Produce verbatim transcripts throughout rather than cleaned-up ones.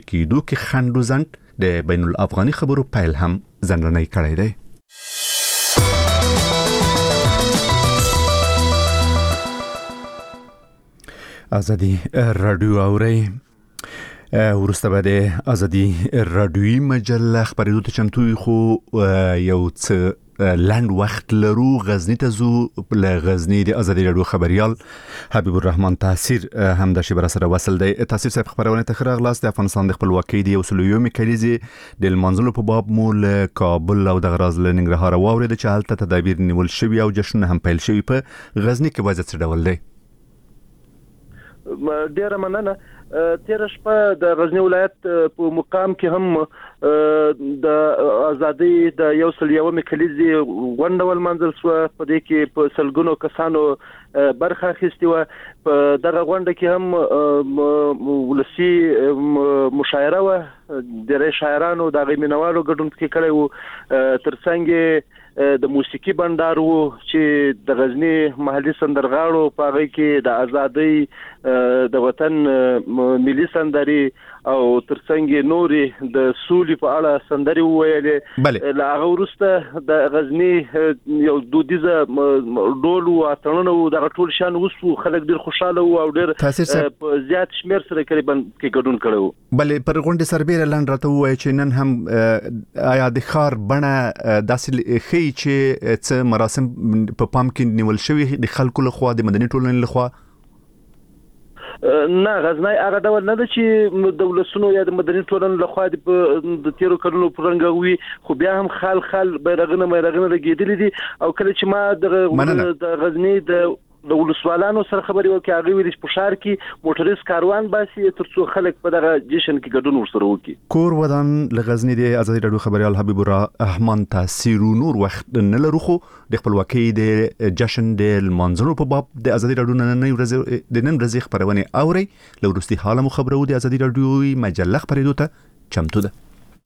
کېدو کې خنډ و ځنډ د بین الافغاني خبرو پیل هم ځنډنی کړی دی. ازادي رادیو اوري ورسته به د ازادي رادیوي مجله خبرېدو ته چمتو خو یو څه لنډ وخت لرو. غزنی ته زو له غزنی د ازادي رادیو خبريال حبیب الرحمن تاثیر هم د شبر سره وصل دی. تاثیر صاحب خبرونه ته خراغلاس د افغانستان د خپلواکۍ د یوسلویومي کلیزې د منځلو په باب مول کابل او د غراز له ننګرهار واورید چې حالت تدابیر نیول شوی او جشن هم پیل شوی. په غزنی کې وضعیت څه ډول دی؟ ډیره مننه. تیر شپه د غزنی ولایت په مقام کې هم د ازادي د یو سل یومې کلیزې غونډه ولمنځل شو. په دې کې په سلګونو کسانو برخه اخیستې وه. په دغه غونډه کې هم ولسي مشاعره وه. ډېری شاعرانو د هغې مینوالو ګډون پکې کړی و. ترڅنګ د موسیقي بندار وو چې د غزنی محلي سندرغاړو په هغې کې د ازادۍ د وطن ملي سندري او ترڅنګ نورې د سولې په اړه سندري وویلې. له هغه وروسته د غزنی یو دودیزه ډول و اتڼونه و. دغه ټول شیان وسو. خلک ډېر خوشحاله وو او ډېر په زیات شمېر سره قریبا کې ګډون کړی وو. بلې پر غونډې سربیره لنډ راته ووایه چې نن هم آیا د ښار بڼه داسې ښیي چې څه مراسم په پام کې نیول شوي د خلکو لخوا د مدني ټولنې لخوا؟ نه، غزنی هغه ډول نه ده چې د ولسونو یا د مدني ټولنې لخوا د تیرو کلونو په رنګ وي، خو بیا هم خال خال بیرغونه بیرغونه لګېدلي دي. او کله چې ما د غزنی د د ولسوالانو سره خبرې وکړې، هغوی ویلي چې په ښار کې موټریز کاروان باسي ترڅو خلک په دغه جشن کې ګډون ورسره وکړي. کور ودان له غزنی د ازادي رادیو خبريال حبیب الرحمن تاثیر نور وخت نه لرو، خو د خپلواکۍ د جشن د لمانځلو په باب د ازادي رادیو نن ورځ د نن ورځې خبرونه اوري. له وروستي حاله مو خبرو د ازادي رادیو مجله خبرېدو ته چمتو ده.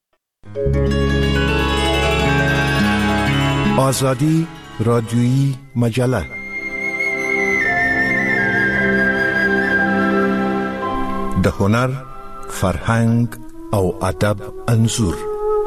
ازادي رادیویی مجله د هنر، فرهنګ او ادب انځور.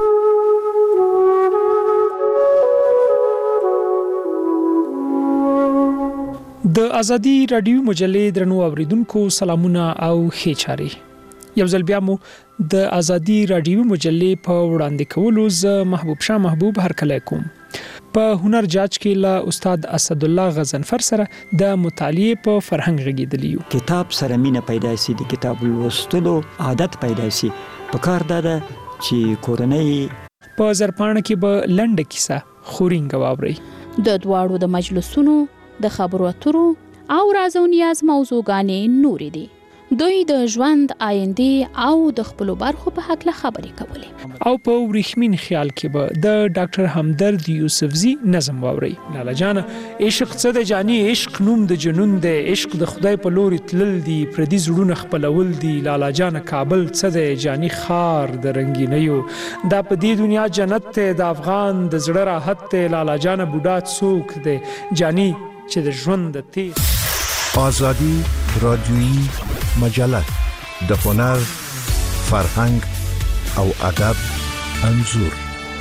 د ازادي رادیو مجلې درنو اوریدونکو سلامونه او ښه چاري. یو ځل بیا مو د ازادي رادیو مجلې په وړاندې کولو ز محبوب شاه محبوب هرکلی کوم. په هنر جاج کې له استاد اسد الله غزنفر سره د مطالعې په فرهنګ غږیدلی یو. کتاب سره مینه پیدا شي، د کتاب لوستلو عادت پیدا شي. په کار دا ده چې کورنۍ په زرپاڼه کې به لنډه کیسه خورینګ واوري. د دواړو د مجلسونو د خبرو اترو او راز او نیاز موضوعګانې نورې دي. دوی د ژوند آینده او د خپل برخو په حق له خبرې کولې. او په ورېښمین خیال کې به د ډاکټر همدرد یوسفزي نظم واوري. لالا جان عشق څه د جاني عشق نوم د جنون د عشق د خدای په لوري تلل دي پردي زړونه خپلول دي. لالا جان کابل څه د جاني خار د رنگینیو دا په دې دنیا جنت ته د افغان د زړه راحت ته. لالا جان بوډا څوک دی جاني چې د ژوند د تیر. ازادي رادیویی مجله د هنر، فرهنګ او ادب انځور.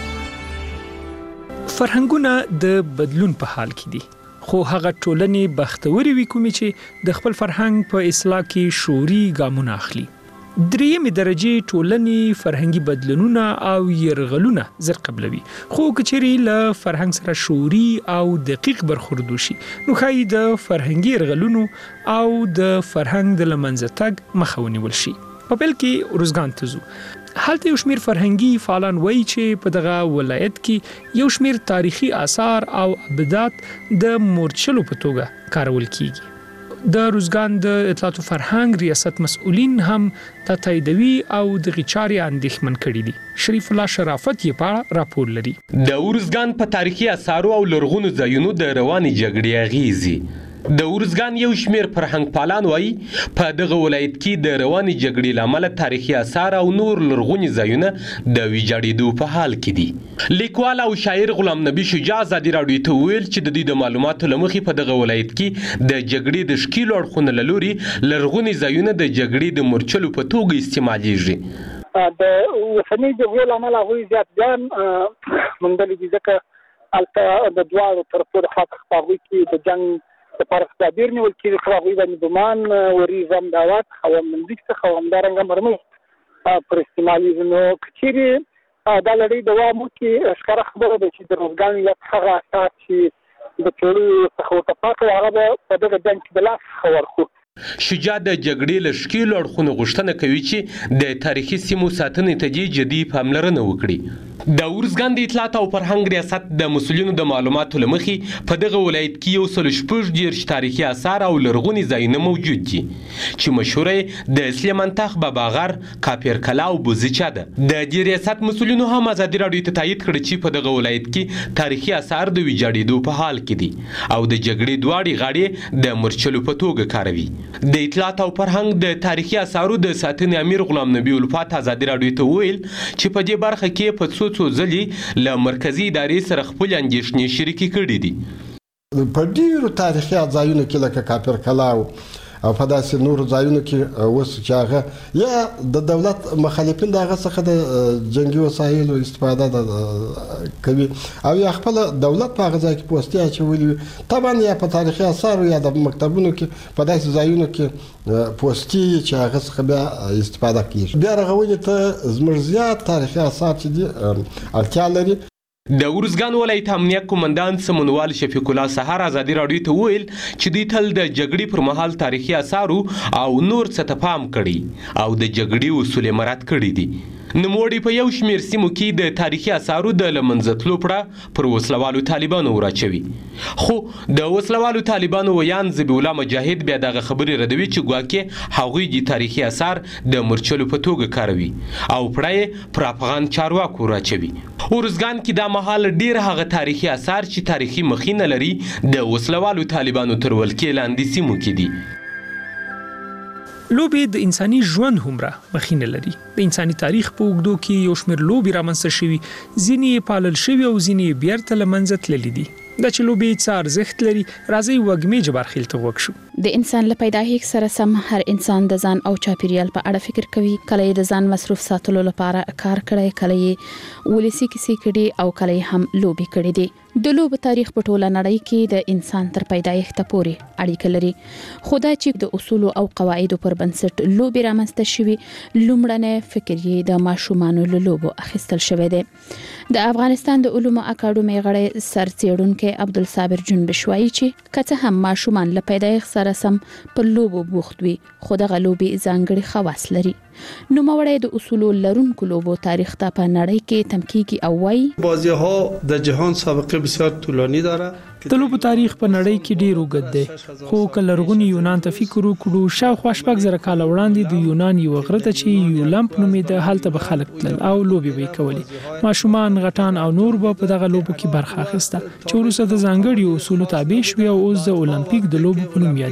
فرهنګونه د بدلون په حال کې دي، خو هغه ټولنې بختوري وي کومې چې د خپل فرهنګ په اصلاح کې شعوري ګامونه اخلي. درېیمې درجې ټولنې فرهنګي بدلونونه او یرغلونه زر قبلوي، خو کچېرې له فرهنګ سره شعوري او دقیق برخورد وشي نو ښایي د فرهنګي یرغلونو او د فرهنګ د له منځه تګ مخه ونیول شي. په پیل کې روزګان ته ځو. هلته یو شمېر فرهنګي فعالان وایي چې په دغه ولایت کې یو شمېر تاریخي آثار او ابدات د مورچلو په توګه کارول کیږي. د روزګان د اطلاعات او فرهنګ ریاست مسؤلین هم دا تاییدوي او دغه چارې اندېښمن کړي دي. شریف الله شرافت یې په اړه راپور لري. د ورزګان په تاریخي آثارو او لرغونو ځایونو د روانې جګړې اغېزې. د ورزګان یو شمېر فرهنګ پالان وایي په دغه ولایت کې د روانې جګړې له امله تاریخي آثار او نور لرغوني ځایونه د ویجاړېدو په حال کې دي. لیکوال او شاعر غلام نبي شجاع ازادي راډیو ته وویل چې د دوی د معلوماتو له مخې په دغه ولایت کې د جګړې د ښکیلو اړخونو له لوري لرغوني ځایونه د جګړې د مورچلو په توګه استعمالیږي. د وسنۍ جګړې لامل هغوی زیات ځان موندلی دي، ځکه هلته د دواړو طرفو د خوا څخه په هغوی کې د جنګ لپاره تدابیر نیول کېږي، خو هغوی باندې ګمان وریځ هم دعوت خواندندګۍ څخه او همدارنګه مرمۍ پر استعمالېږي. نو که چیرې دا لړۍ دوام وکړي، ښکاره خبره ده چې د روزګان ولایت هغه اساس چې د پیړیو څخه ورته پاتې و هغه به په دغه جنګ کې د لاس څخه ورکړو. شجاع د جګړې له ښکېلو اړخونو غوښتنه کوي چې د تاریخي سیمو ساتنې ته دې جدي پاملرنه وکړي. د ارزګان د اطلاعات او فرهنګ ریاست د مسؤلینو د معلوماتو له مخې په دغه ولایت کې یو سل شپږ دېرش تاریخي آثار او لرغوني ځایونه موجود دي چې مشهوره د سلیمان تخت، بابا غر، کاپیر کلا او بوزیچا ده. د دې ریاست مسؤلینو هم ازادي راډیو ته تایید کړی چې په دغه ولایت کې تاریخي آثار د ویجاړېدو په حال کې دي او د جګړې دواړې غاړې د مرچلو په توګه کاروي. د اطلاعات او فرهنګ د تاریخي آثارو د ساتنې امیر غلام نبی الفات ازادي راډیو ته وویل چې په دې برخه کې په څو څو ځلې له مرکزي ادارې سره خپل اندېښنې شریکې کړې دي. په ډېرو تاریخي ځایونو کې لکه کاپیر کلا او په داسې نورو ځایونو کې اوس چې هغه یا د دولت مخالفین د هغه څخه د جنګي وسایلو استفاده کوي او یا خپل دولت په هغه ځای کې پوستې اچولي وي، طبعا یا په تاریخي آثارو یا د مکتبونو کې په داسې ځایونو کې پوستې چې هغه څخه بیا استفاده کیږي. بیا رغونې ته زموږ زیات تاریخي آثار چې دي اړتیا لري. د ارزګان ولایت امنیت قومندان سمونوال شفیق الله سهار ازادي راډیو ته وویل چې دوی تل د جګړې پر مهال تاریخي آثارو او نور څه ته پام کړي او د جګړې اصول مراعات کړي دي. نوموړي په یو شمېر سیمو کې د تاریخي آثارو د له منځه تلو پړه پر وسلوالو طالبانو وراچوي، خو د وسلوالو طالبانو ویان ذبیح الله مجاهد بیا دغه خبرې ردوي چې ګواکې هغوی د تاریخي آثار د مرچلو په توګه کاروي او پړه یې پر افغان چارواکو وراچوي. ارزګان کې دا مهال ډېر هغه تاریخي آثار چې تاریخي مخینه لري د وسلوالو طالبانو تر ولکې لاندې سیمو کې دي. لوبې د انساني ژوند همره مخینه لري. د انساني تاریخ په اوږدو کې یو شمېر لوبې رامنځته شوي، ځینې یې پالل شوي او ځینې یې بیرته له منځه تللي دي. دا چې لوبې څه ارزښت لري، راځئ وږمې جبارخیل ته غوږ شو. د انسان له پیدایښت سره سم هر انسان د ځان او چاپیریال په اړه فکر کوي. کله یې د ځان مصروف ساتلو لپاره کار کړی، کله یې ولسی کیسې کړي او کله یې هم لوبې کړي دي. د لوبو تاریخ په ټوله نړۍ کې د انسان تر پیدایښت پورې اړیکه لري. خو دا چې د اصول او قواعدو پر بنسټ لوبې رامنځته شوي، لومړنی فکر یې د ماشومانو له لوبو اخیستل شوی دی. د افغانستان د علومو اکاډمۍ غړی سرڅېړونکی عبدالصابر جنبش وایي چې که څه هم ماشومان له پیدایښت سره سم په لوبو بوخت وي، خو دغه لوبې ځانګړي خواص لري. نوموړی د اصولو لرونکو لوبو تاریخ ته په نړۍ کې تم کیږي او وایي بازی‌ها در جهان سابقه بسیار طولانی داره. د لوبو تاریخ په نړۍ کې ډیر اوږد دی، خو که لرغوني یونان ته فکر وکړو، شاوخوا شپږ زره کاله وړاندې د یونان یو غره ته چې یولمپ نومېده، هلته به خلک تلل او لوبې به یې کولې. ماشومان، غټان او نور به په دغه لوبو کې برخه اخیسته چې وروسته د ځانګړي اصولو تابع شوي او اوس د اولمپیک د لوبو په نوم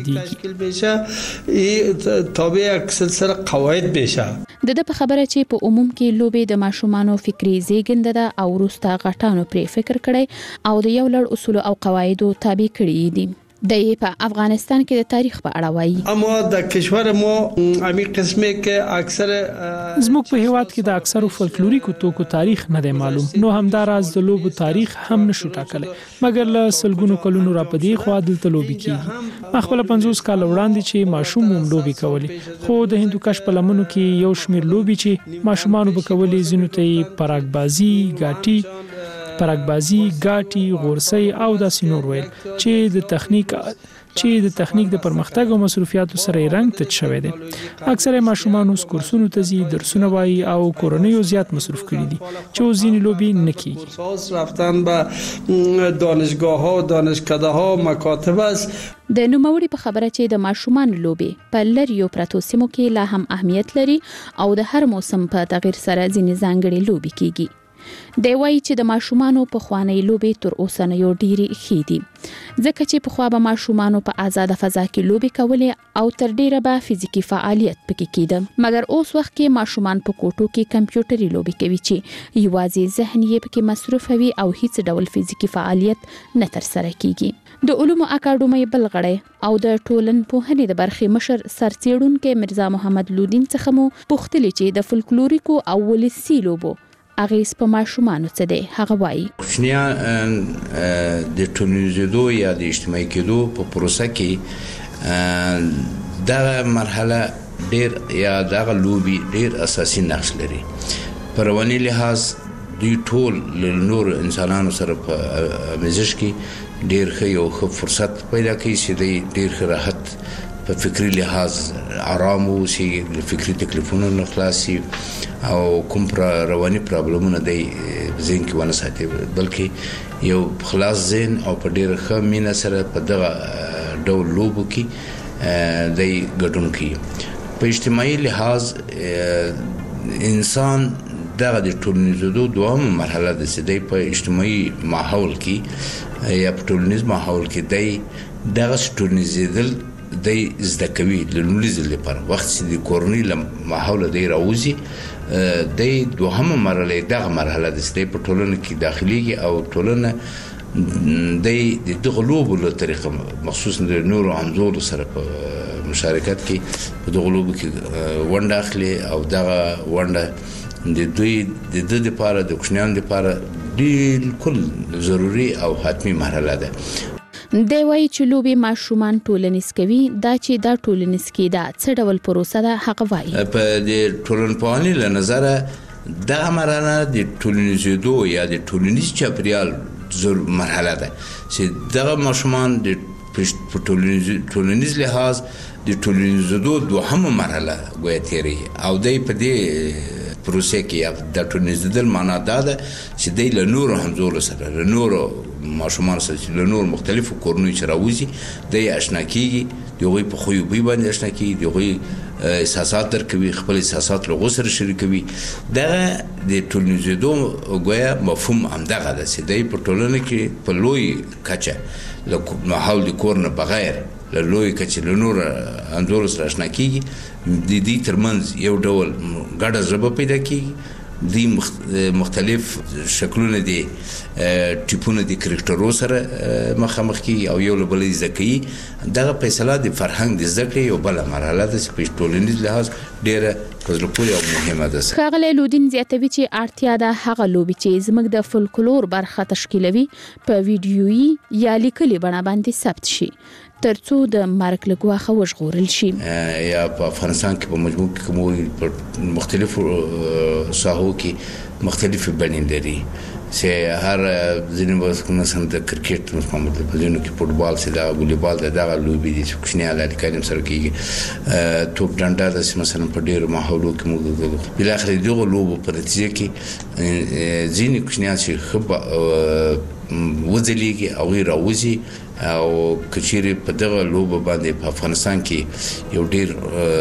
یادېږي. تابع یک سلسله قواعد بشه. د د په خبره چې په عموم کې لوبې د ماشومانو فکری زیږنده ده او وروسته غټانو پرې فکر کړي او د یو لړ اصول او قواعدو تابع کړي دي. د په افغانستان کې د تاریخ په اړه وایي. اما د کشور ما امی قسمه کې اکثر زموږ په هیواد کې د اکثرو فولکلوریکو توکو تاریخ نه دی معلوم، نو همداراز د لوبو تاریخ هم نشو ټاکلی، مګر له سلګونو کلونو را پدې خوا دلته لوبې کیږي. ما خپل پنځوس کال وړاندې چې ماشوم هم لوبې کولې، خو د هندوکش په لمنو کې یو شمېر لوبې چې ماشومانو به کولې، ځینو ته پراګبازي، ګاټي پراګبازي، ګاټي، غورسي او داسې نور ویل چې د تخنیک چې د تخنیک د پرمختګ او مصروفیاتو سره رنګ تچ شوی دی. اکثره ماشومان اوس کورسونو ته ځي، درسونه وایي او کورنۍ زیات مصروف کړي دي چې اوس ځینې لوبې نه کیږي. رفتن به دانشگاه‌ها، دانشکده‌ها، مکاتب است. د نوموړي په خبره چې د ماشومان لوبې په لریو پرتو سیمو کې لا هم اهمیت لري او د هر موسم په تغیر سره ځینې ځانګړي لوبې کیږي. دی وایي چې د ماشومانو په خوانی لوبې تر اوسنیو ډېری ښې دي ځکه چې په خوا به ماشومانو په آزاده فضا کې لوبې کولې او تر ډیره به فزیکی فعالیت پکې کېده مګر اوس وخت کې ماشومان په کوټو کې کمپیوټري لوبې کوي چې یوازې ذهن یې پکې مصروف وي او هیڅ ډول فزیکی فعالیت نه ترسره کیږي د علومو اکاډمۍ بل غړی او د ټولنپوهنې د برخې مشر سرڅېړونکو مرزا محمد لودین څخه مو پوښتنه چې د فولکلوریکو او ولسي لوبو اغیز په ماشومانو څه دی هغه وایي کوچنیان د ټولنیزېدو یا د اجتماعي کېدو په پروسه کې دا مرحله ډیر یا دغه لوبي ډیر اساسي نقش لري په رواني لحاظ دوی ټول له نور انسانانو سره په مزج کې ډیر ښه یو ښه فرصت پیدا کوي چې دوی ډیر ښه راحت په فکری لحاظ آرام اوسي فکری تکلیفونو نه خلاصي او کوم رواني پرابلمونه دی ذهن کې ونه ساتي بلکې یو خلاص ذهن او په ډیر ښه مینه سره په دغه ډول لوبو کې دی ګډون کوي په اجتماعي لحاظ انسان دغه د ټولنیزېدو دوامه مرحله ده چې دی په اجتماعي ماحول کې یا په ټولنیز ماحول کې دی دغه ټولنیزېدل دی زده کوي د لومړي ځل لپاره وخت چې د کورنۍ له ماحوله دی راوځي دی دوهمه مرحله دغه مرحله ده چې دی په ټولنه کې داخليږي او ټولنه دی د دغه لوبو له طریقه مخصوصا د نورو همزولو سره په مشارکت کې په دغه لوبو کې ونډه اخلي او دغه ونډه د دوی د د لپاره د کوچنیانو لپاره بالکل ضروري او حتمی مرحله ده دی وایي چې لوبې ماشومان ټولنیز کوي دا چې دا ټولنیز کېدا څه ډول پروسه ده هغه وایي په د ټولنپوهنې له نظره دغه مرحله د ټولنیزېدو یا د ټولنیز چاپیریال مرحله ده چې دغه ماشومان د ټولنیز لحاظ د ټولنیزېدو دوهمه مرحله ګویا تیری او دی په دې پروسه کې د ټولنیزېدل معنا دا ده چې دی له نورو همزولو سره له نورو ماشومان سره له نورو مختلفو کورنیو چې راوځي دی اشنا کېږي د هغوی په خوی بوی باندې اشنا کېږي د هغوی احساسات درکوي خپل احساسات له هغو سره شریکوي دغه د ټولنیزېدو ګویا مفهوم همدغه ده چې دی په ټولنه کې په لوی کچه له ماحول د کور نه بغیر له لوی کچې له نورو همزولو سره اشنا کېږي د دې ترمنځ یو ډول ګډه ژبه پیدا کېږي دی مختلف شکلونه دي ټیپونه د کرکټرو سره مخامخ کیږي او یو له بل زده کوي دغه فیصله د فرهنګ د زده کړې یو بل مرحله ده چې په ټولنیز لحاظ ډیره پزله پورې او مهمه ده. ښاغلی لودین زیاتوي چې اړتیا ده هغه لوبې چې زموږ د فولکلور برخه تشکیلوي په ویډیويي یا لیکلي بڼه باندې ثبت شي ترڅو د مرګ له ګواښه وژغورل شي. یا په افغانستان کې په مجموع کې کومو په مختلفو ساحو کې مختلفې بڼې لري چې هر ځینې وخت مثلا د کرکټ په ځینو کې فوټبال سي دا والیبال دا لوبي دي چې کوچنیان لري کایم سره کېږي توپ ډنډا د مثلا په ډیرو ماحولو کې موږ بل اخر دغه لوبو په نتیجه کې ځینې کوچنیان چې خب وځلېږي او راوځي او کچېری په دغه لوبه باندې په افغانستان کې یو ډیر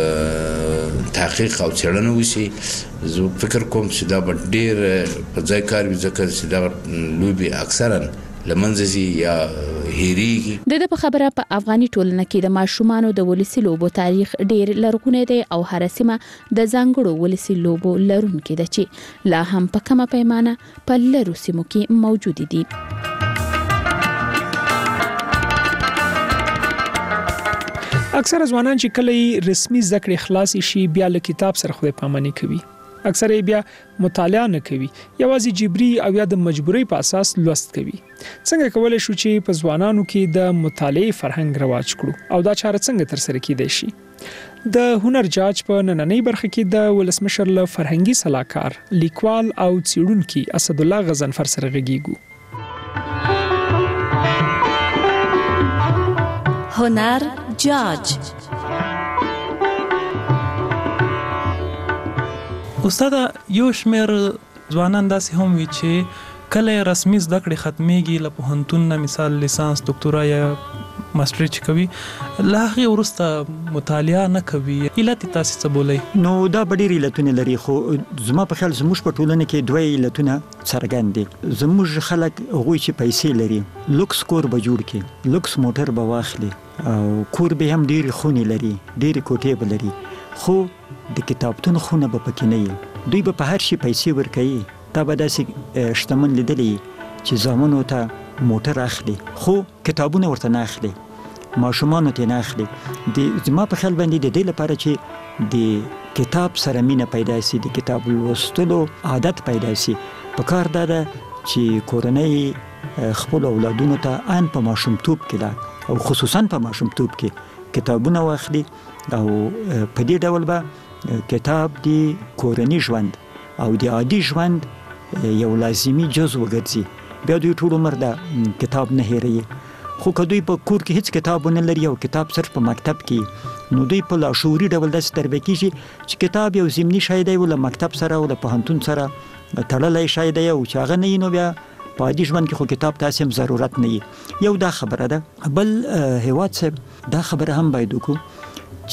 تحقیق او څېړنه وشي زه فکر کوم چې دا به ډیر په ځای کار وي ځکه چې دا لوبي اکثرا لمنځي یا هېریږي. د دې په خبره په افغاني ټولنه کې د ماشومانو د ولسي لوبو تاریخ ډیر لرغونی دی او هر سیمه د ځانګړو ولسي لوبو لرونکي ده چې لا هم په کومه پیمانه په لرو سیمو کې موجود دي. اکثر ځوانان چې کله رسمي زده کړې خلاص شي بیا له کتاب سره خو پامنې کوي اکثر بیا مطالعه نه کوي یوازې جبري او یا د مجبورۍ په اساس لوست کوي. څنګه کولای شو چې په ځوانانو کې د مطالعې فرهنګ رواج کړو او دا چاره څنګه تر سره کیدای شي؟ د هنر جاج په نننۍ برخه کې د ولسمشر له فرهنګي صلاحکار لیکوال او څېړونکي اسد الله غزنفر سره غږیږو. هنر جاج استاد یو شمیر ځوانان داسې هم وي چې کله رسمي زده کړې ختميږي له پوهنتون نه مثال لیسانس ډاکټورا یا ماستري چې کوي لا هغه ورسته مطالعه نه کوي علت تاسو څه بولئ؟ نو دا ډېر علتونه لري خو زما په خیال زموږ په ټولنه کې دوه علتونه څرګند دي. زموږ خلک هغوی چې پیسې لري لوکس کور به جوړ کړي، لوکس موټر به واخلي او کور به هم ډېرې خونې لري، ډېرې کوټې به لري، خو د کتابتون خونه به پکې نه وي. دوی به په هر شي پیسې ورکوي. تا به داسې شتمن لیدلی چې زامنو ته موټر اخلي خو کتابونه ورته نه اخلي، ماشومانو ته نه اخلي. د زما په خیال باندې د دې لپاره چې د کتاب سره مینه پیدا شي، د کتاب لوستلو عادت پیدا شي، په کار دا ده چې کورنۍ خپل اولادونو ته ان په ماشومتوب کې ده او خصوصا په ماشومتوب کې کتابونه واخلي او په دې ډول به کتاب د کورنۍ ژوند او د عادي ژوند یو لازمي جزء وګرځي. بیا دوی ټول عمر دا کتاب نه هېروي. خو که دوی په کور کې هیڅ کتاب ونه لري او کتاب صرف په مکتب کې، نو دوی په لاشعوري ډول داسې تربیه کېږي چې کتاب یو ضمني شی دی او له مکتب سره او له پوهنتون سره تړلی شی دی او چې هغه نه وي نو بیا په عادي ژوند کې خو کتاب تاسې هم ضرورت نه وي. یو دا خبره ده. بل هیواد صاحب دا خبره هم باید وکړو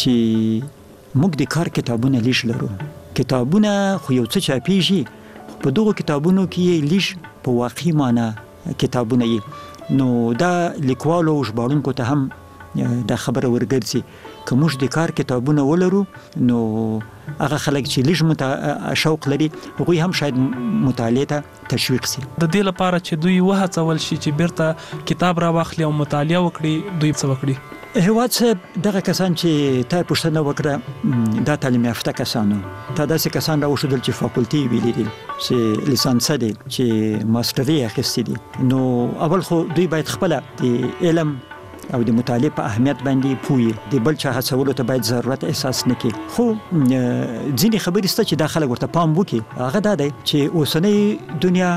چې موږ د کار کتابونه لیش لرو. کتابونه خو یو څه چاپېږي، په دغو کتابونو کې لیش په واقعي معنا کتابونه یې، نو دا لیکوالو او ژباړونکو ته هم دا خبره ورګرځي که موږ د کار کتابونه ولرو نو هغه خلک چې لیش مت شوق لري هغوی هم شاید مطالعه ته تشویق شي. د دې لپاره چې دوی وهڅول شي چې بیرته کتاب را واخلي او مطالعه وکړي، دوی څه وکړي؟ هیواد صاحب دغه کسان چې تا پوښتنه وکړه دا تعلیم یافته کسانو، تا داسې کسان راوښودل چې فاکولټي ویلي دي، چې لیسانسه دي، چې ماسټري اخیستې دي. نو اول خو دوی باید خپله د علم او د مطالعې په اهمیت باندې پوه وي، د بل چا هڅولو ته باید ضرورت احساس نه کړي. خو ځینې خبرې شته چې دا خلک ورته پام وکړي. هغه دا دی چې اوسنۍ دنیا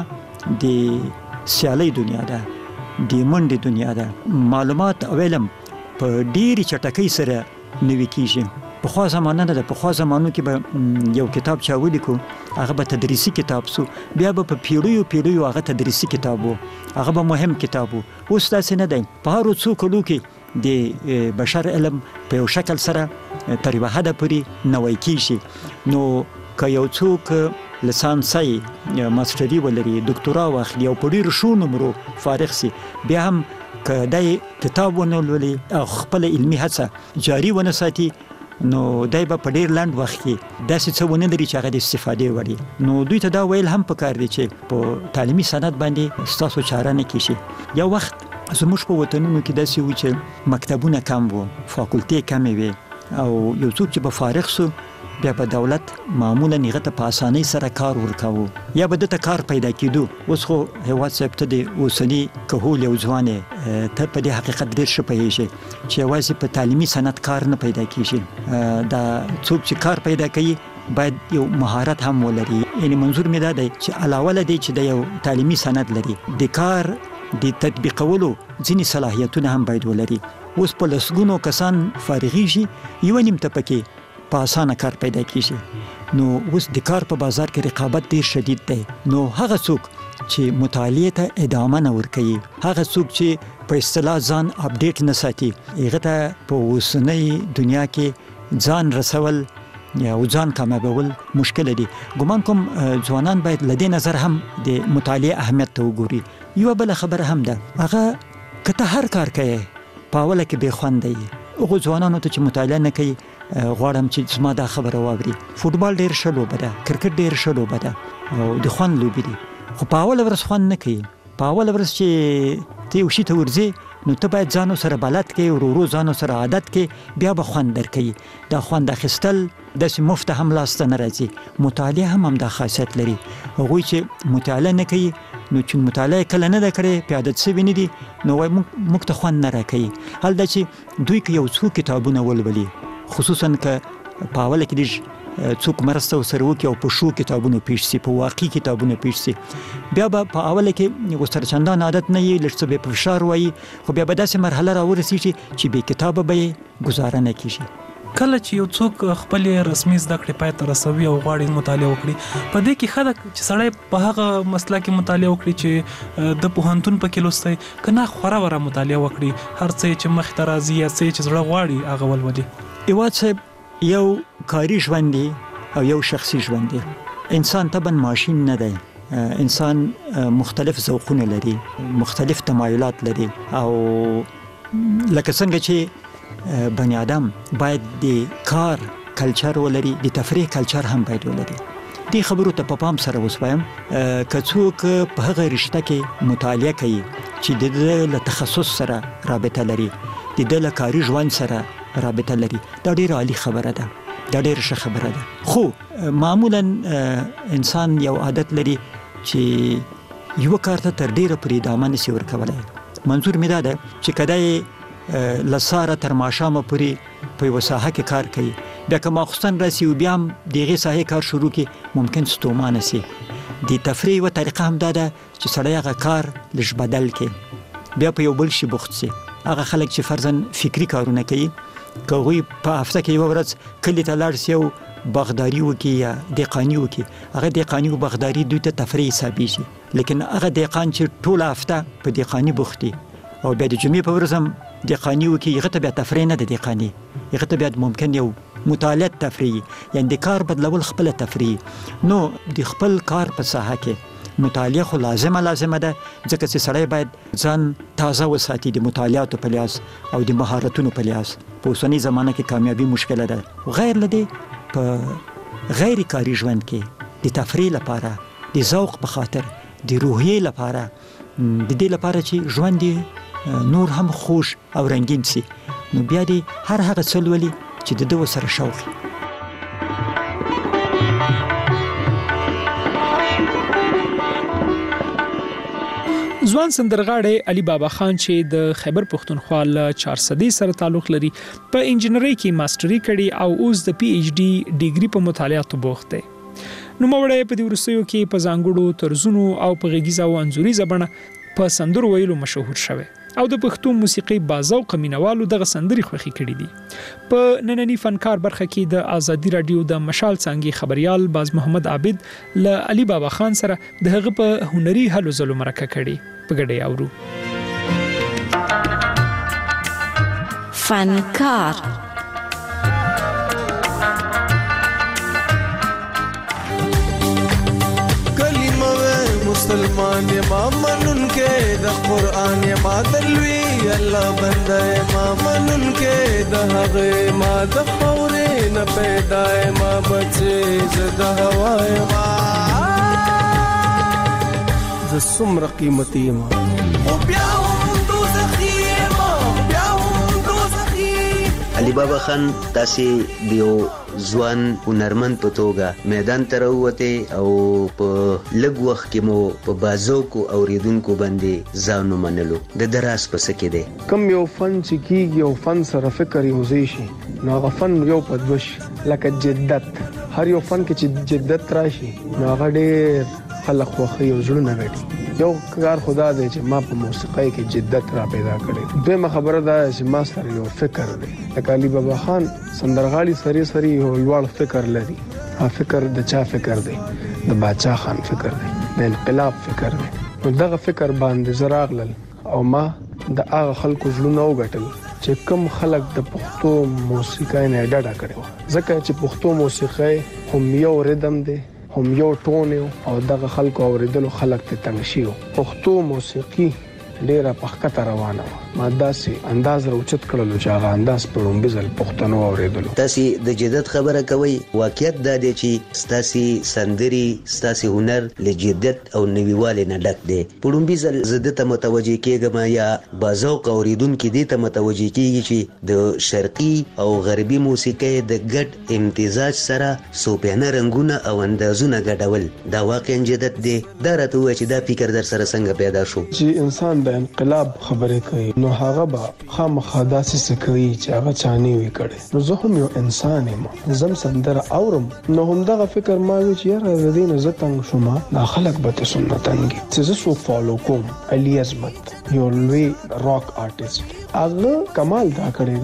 د سیالۍ دنیا ده، د منډې دنیا ده. معلومات او علم په ډېرې چټکۍ سره نوي کېږي. پخوا زمانه نه ده، پخوا زمانو کې به یو کتاب چا ولیکو هغه به تدریسي کتاب سو، بیا به په پیړیو پیړیو هغه تدریسي کتاب و، هغه به مهم کتاب و. اوس داسې نه دی. په هرو څو کلو کې د بشر علم په یو شکل سره تر یوه حده پورې نوی کېږي. نو که یو څوک لیسانسي ماسټري ولري، ډاکټورا واخلي او په ډېرو ښو نمرو فارغ سي، بیا هم که دی کتاب ونه لولي او خپل علمي هڅه جاري ونه ساتي، نو دی به په ډېر لنډ وخت کې داسې څه ونه لري چې هغه د استفادې وړ وي. نو دوی ته دا ویل هم پکار دي چې په تعلیمي سند باندې ستاسو چاره نه کېږي. یو وخت زموږ په وطنونو کې داسې و چې مکتبونه کم وو، فاکولټې کمې وې او یو څوک چې به فارغ سو بیا به دولت معمولا هغه ته په اسانۍ سره کار ورکاوه یا به دته کار پیدا کېدو. اوس خو هیواد صاحب ته د اوسني کهول یو ځوان ته په دې حقیقت ډېر ښه پوهېږي چې یوازې په تعلیمي سند کار نه پیدا کېږي. دا څوک چې کار پیدا کوي باید یو مهارت هم ولري. یعنی منظور مې دا دی چې علاوه له دې چې د یو تعلیمي سند لري، د کار د تطبیقولو ځینې صلاحیتونه هم باید ولري. اوس په لسګونو کسان فارغېږي، یوه نیمته پکې په اسانه کار پیدا کېږي. نو اوس د کار په بازار کې رقابت ډېر شدید دی. نو هغه څوک چې مطالعې ته ادامه نه ورکوي، هغه څوک چې په اصطلاح ځان اپډیټ نه ساتي، هغه ته په اوسنۍ دنیا کې ځان رسول یا ځان کامیابول مشکل دي. ګمان کوم ځوانان باید له دې نظر هم د مطالعې اهمیت ته وګوري. یوه بله خبره هم ده، هغه که ته هر کار کوې په اوله کې بې خونده یې. هغو ځوانانو ته چې مطالعه نه کوي غواړم چې زما دا خبره واوري. فوټبال ډېر ښه لوبه ده، کرکټ ډېر ښه لوبه ده او د خوند لوبې دي، خو په اوله ورځ خوند نه کوي. په اوله ورځ چې ته یو شي ته ورځې نو ته باید ځانو سره بلد کړې، ورو ورو ځانو سره عادت کړې، بیا به خوند درکوي. دا خوند اخیستل داسې مفته هم لاسته نه راځي. مطالعه هم هم دا خاصیت لري. هغوی چې مطالعه نه کوي نو چې مطالعه کله نه ده کړې، په عادت شوي نه دي، نو وایي موږ ته خوند نه راکوي. حال دا چې دوی که یو څو کتابونه ولولي، خصوصا که په اوله کې لږ څوک مرسته ورسره وکړي او په ښو کتابونو پېښ شي، په واقعي کتابونو پېښ شي، بیا به په اوله کې ورسره چندان عادت نه وي، لږ څه به په فشار وایي، خو بیا به داسې مرحله راورسېږي چې بې کتابه به یې ګزاره نه کېږي. کله چې یو څوک خپل رسمي زده کړې پای ته رسوي او غواړي مطالعه وکړي په دې کې خلک چې سړی په هغه مسله کې مطالعه وکړي چې د پوهنتون په کې لوستي کنه خورا ورا مطالعه وکړي هر څه چې مخ ته راځي یا څه چې زړه غواړي هغه ولولي. ایواد صاحب یو کاری ژوند دی او یو شخصي ژوند دی. انسان طبعا ماشین نه دی. انسان مختلف ذوقونه لري، مختلف تمایلات لري او لکه څنګه چې بنی آدم باید د کار کلچر ولري، د تفریح کلچر هم باید ولري. دې خبرو ته په پام سره وسوایم که څوک په هغه رشته کې مطالعه کوي چې د له تخصص سره رابطه لري، د د له کاري ژوند سره رابطه لري، دا ډیره عالی خبره ده، دا ډیره ښه خبره ده. خو معمولا انسان یو عادت لري چې یو کار ته تر ډیره پرې ادامه نشي ورکولای. منظور مې دا ده چې کله لساره تر ماښامه پورې په یوه ساحه کې کار کوي، بیا که ماخوستن راسي او بیا هم د هغې ساحې کار شروع کړي ممکن ستومانه سي. د تفریح یوه طریقه هم دا ده چې سړی هغه کار لږ بدل کړي، بیا په یو بل شي بوخت سي. هغه خلک چې فرضاً فکري کارونه کوي که هغوی په هفته کې یوه ورځ کلي ته لاړ سي او باغداري وکړي یا دهقاني وکړي، هغه دهقاني او باغداري دوی ته تفریح حسابېږي. لیکن هغه دهقان چې ټوله هفته په دهقاني بوخت دي او بیا د جمعې په ورځ هم دهقاني وکړي، هغه ته بیا تفریح نه ده دهقاني، هغه ته بیا ممکن یو مطالعه تفریح، یعنی د کار بدلول خپله تفریح. نو د خپل کار په ساحه کې مطالعه خو لازمه لازمه ده، ځکه چې سړی باید ځان تازه وساتي د مطالعاتو په لحاظ او د مهارتونو په لحاظ. په اوسنۍ زمانه کې کامیابي مشکله ده. غیر له دې په غیر کاري ژوند کې د تفریح لپاره، د ذوق په خاطر، د روحیې لپاره، د دې لپاره چې ژوند نور هم خوش او رنگین سي، نو بیا دې هر هغه څه لولي چې د ده ورسره شوق وي. ځوان سندرغاړی علي بابا خان چې د خیبر پښتونخوا له چار صدۍ سره تعلق لري، په انجینرۍ کې ماستري کړي او اوس د پی ایچ ډي ډیګري په مطالعاتو بوخت دی. نوموړی په دې وروستیو کې په ځانګړو طرزونو او په غږیزه او انځوریزه بڼه په سندرو ویلو مشهور شوی او د پښتو موسیقي باذوقه مینوالو دغه سندرې خوښې کړي دي. په نننی فنکار برخه کې د آزادي رادیو د مشال څانګې خبريال باز محمد عابد له علي بابا خان سره د هغه په هنري هلو ځلو مرکه کړي. په ګډه اورو. فنکار مسلمان ما منن کې د قران ما دلوي الله بنده ما منن کې د هغه ما د خورې نه پیدا ما بچي زده هواي ما ز سمر قیمتي ما او بیا دوزخي ما بیا دوزخي. علي بابا خان تاسې دیو ځوان هنرمند په توګه میدان ته راووتې او په لږ وخت کې مو په بازوکو اوریدونکو باندې ځان ومنلو. د ده راز په څه کې دی؟ کم یو فن چې کېږي یو فن سره فکر یوځای شي نو هغه فن یو په دوه شي، لکه جدت. هر یو فن کې چې جدت راشي نو هغه ډېر خلک خوښوي او زړونه ګټي. یو کار خدا دی چې ما په موسیقۍ کې جدت را پیدا کړی. دویمه خبره دا چې ما سره یو فکر دی، لکه علي بابا خان سندرغاړي سری سری یو لوړ فکر لري. ها فکر د چا فکر دی؟ د باچا خان فکر دی، د انقلاب فکر دی. نو دغه فکر باندې زه راغلل او ما د هغه خلکو زړونه وګټل چې کوم خلک د پښتو موسیقۍ نه ډډه کړې وه، ځکه چې پښتو موسیقۍ هم یو ریدم دی، هم یو ټون او دغه خلکو اوریدلو خلک ته تنګ شي. پښتو موسیقي ډیره په ښکته روانه وه. ما داسې انداز راوچت کړلو چې هغه انداز په لومبي ځل پښتنو اوریدلو. تاسې د جدت خبره کوئ، واقعیت دا دی چې ستاسې سندرې، ستاسې هنر له جدت او نویوالي نه ډک دی. په لومبي ځل زه ده ته متوجه کېږم یا باذوقه اوریدونکي دې ته متوجه کېږي چې د شرقي او غربي موسیقۍ د ګډ امتزاج سره صوفیانه رنګونه او اندازونه ګډول دا واقعا جدت دی. دا راته ووایه چې دا فکر در سره څنګه پیدا شو؟ چې انسان د انقلاب خبرې کوي نو هغه به خامخا داسې څه کوي چې هغه چا نه وي کړی. نو زه هم یو انسان یم، زم سندره اورم، نو همدغه فکر ما وي چې یاره د دې نه زه تنګ شوم، دا خلک به ته څومره تنګ وي. چې زه څوک فالو کوم، علي عظمت یو لوی راک آرټسټ، هغه کمال دا کړی دی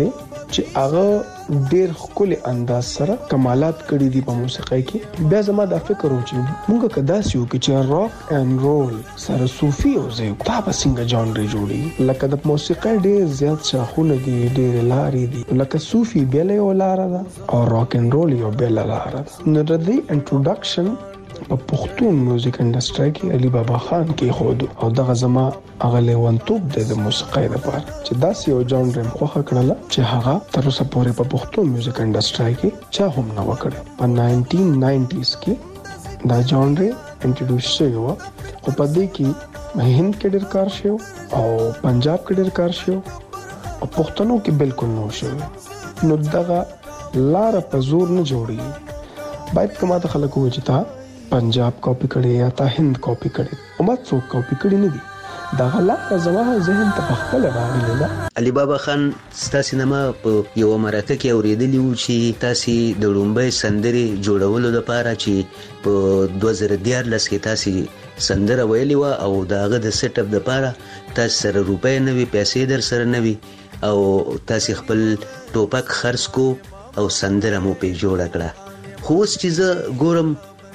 چې هغه ډیر خپل انداز سره کمالات کړی دي په موسیقۍ کې. بیا زما دا فکر و چې موږ کدا سيو چې راک اینڈ رول سره صوفي او زه دا به څنګه جانر جوړي. لکه د موسیقۍ ډیر زیات شاخونه دي، ډیر لارې دي، لکه صوفي بل یو لار ده او راک اینڈ رول یو بل لار ده. نو د دې انټروډکشن په پښتون میوزیک انډستری کې علي بابا خان کې خود او دغه زما هغه لیوانتوب د موسیقۍ لپاره چې داسې یو جانر خوخه کړل چې هغه تر اوسه پورې په پښتون میوزیک انډستری کې چا هم نه وکړي. په ناینټین ناینټیز کې دا جانر انټروډوس شوی و، خو په دې کې هند کې ډېر کار شو او پنجاب کې ډېر کار شو او پښتنو کې بالکل نه شو. نو دغه لار په زور نه جوړي. باید کومه ته خلک وځي تا پنجاب کاپی کړي یا تا هند کاپی کړي او ما څوک کاپی کړي نه دي. دا غلا زما ذهن ته خپل راغلی ده. علي بابا خان ستاسو نامه په یو مرکه کې اوریدلی و چې تاسو د لومبۍ سندري جوړولو لپاره چې په دوه زره دیارلس کې تاسو سندره ویلې و او داغه د سیټ اپ لپاره تاسو سره روپۍ نه وي، پیسې در سره نه وي او تاسو خپل ټوپک خرڅ کو او سندره مو په جوړ کړه. خو اوس چې زه ګورم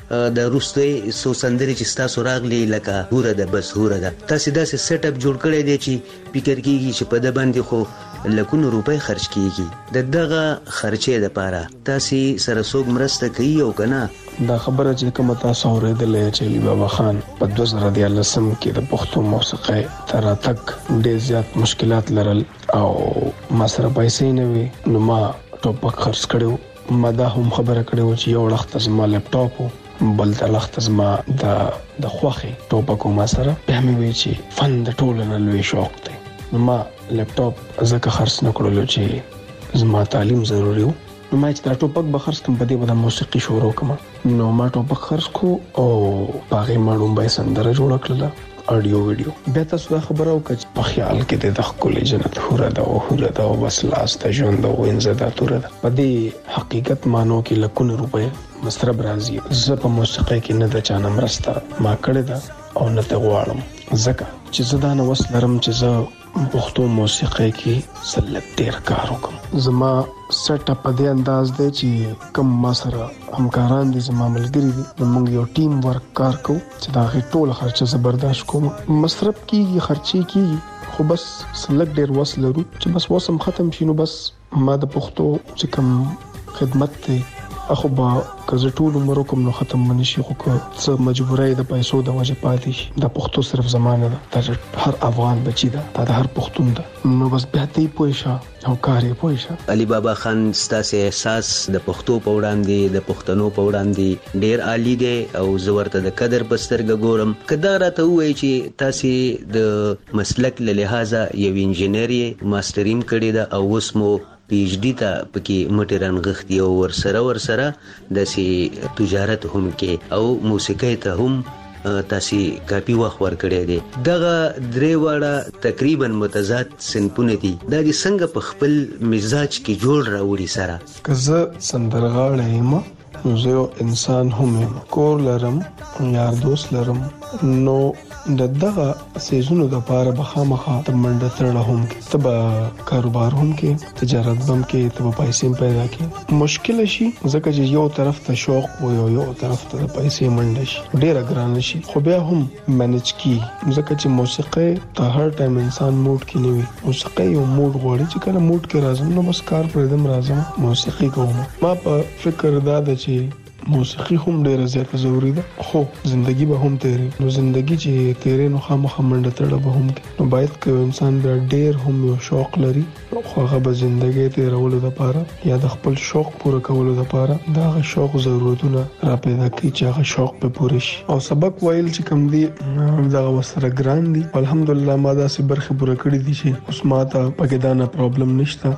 د روسي سو سندري چې تاسو راغلي لکه هوره د بس هوره ده، تاسو داسې سیټ اپ جوړ کړی دی چې فکر کیږي چې په د باندې خو لکونو روپۍ خرج کیږي. د دغه خرچې لپاره تاسو سره څوک مرسته کوي او کنه؟ دا خبره چې کوم تاسو اورېدلې چې علي بابا خان په دوه زره دیارلسم کې د پښتو موسیقۍ تر تک ډېر زیات مشکلات لرل او ما سره پیسې نه وي، نو ما ټوپک خرڅ کړو. ما دا هم خبره کړو چې یو وخت زما لپټاپ بل د لخت زما د د خوخي ټوپکو ما سره به مې وی چې فن د ټولو نه لوی شوق دی. نو ما لپټاپ زکه خرڅ نکړلو چې زما تعلیم ضروري و. نو ما چې دا ټوپک به خرڅ کوم په دې باندې موسیقي شروع کوم. نو ما ټوپک خرڅ کو او باغې ما ډومبای سندره جوړ کړله، اډیو ویډیو. بیا تاسو دا خبره وکړه په خیال کې د خپل جنت هوره ده او هوره ده او بس لاس ته ژوند او انزدا توره ده. په دې حقیقت مانو کې لکونه روپۍ مسترب راځي. زه په موسیقۍ کې نه د چانه مرسته ما کړې ده او نه ته غواړم، ځکه چې زه دا نه وس لرم چې زه پښتو موسیقۍ کې سلک ډیر کار وکم. زما سیټ اپ په دې انداز دی چې کوم ما سره همکاران دي، زما ملګري دي، موږ یو ټیم ورک کار کوو چې دا غي ټول خرچه زبرداشت کوم. مصرف کیږي، خرچي کیږي، خو بس سلک ډیر وس لرو چې بس وسم ختم شینو. بس ما د پښتو چې کوم خدمت ته اخو با کزه ټول عمر کوم نو ختم منشي، خو که څه مجبورای د پیسو د وجه پاتې شي. د پښتو صرف زمانه ده، د هر افغان بچی ده، د هر پښتون ده، نو بس به ته پوښه او کارې پوښه. علي بابا خان ستاسو احساس د پښتو په وړاندې د پښتنو په وړاندې ډیر عالی دی او زه ورته د قدر بسترګ ګورم. کدا راته وایي چې تاسو د مسلک له لحاظه یو انجینری ماستریم کړی ده او اوس مو پی ایچ ډی ته پکې مټی رنغښتي او ورسره ورسره د سي تجارت هم کې او موسیقۍ ته هم تاسو کاپی وخت ورکړی دی. دغه درې واړه تقریبا متضاد صنفونه دي. دا د څنګه په خپل مزاج کې جوړ راوړي سره؟ که زه سندرغاړی یم نو زه یو انسان هم یم، کور لرم، یار دوست لرم، نو د دغه سیزونو د پاره بخامخه د منډه تړه هم کې تبا کاروبار هم کې تجارت بم کې تبا پیسې پیدا کې مشکل شي، ځکه چې یو طرف ته شوق و یو یو طرف ته پیسې منډه شي، ډیره ګران شي. خو بیا هم مینج کی، ځکه چې موسیقي ته هر ټایم انسان موډ کې نه وي. موسیقي یو موډ غواړي چې کله موډ کې راځم نو بس کار پر دم راځم موسیقي کوم. ما په فکر دا د چې موسیقي هم ډیره زیاته ضروری ده، خو زندگی به هم تیری. نو زندگی چې تیری نو خامخا منډه تړه به هم کې. نو باید که انسان بیا ډیر هم یو شوق لري خو هغه به زندگی تیرولو لپاره یا د خپل شوق پوره کولو لپاره دا غ شوق ضرورتونه را پیدا کوي چې هغه شوق به پوره شي. او سبق ویل چې کوم دی دا وسره ګران دي، الحمدلله ما دا سي برخه پوره کړې دي چې اوس ما ته پکې دا نه پرابلم نشته.